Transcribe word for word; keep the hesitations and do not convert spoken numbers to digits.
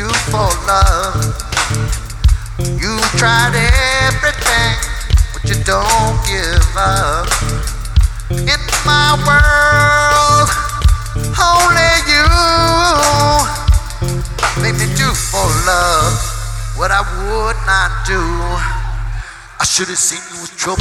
do for love. You tried everything, but you don't give up. In my world, only you made me do for love what I would not do. I should have seen you was trouble.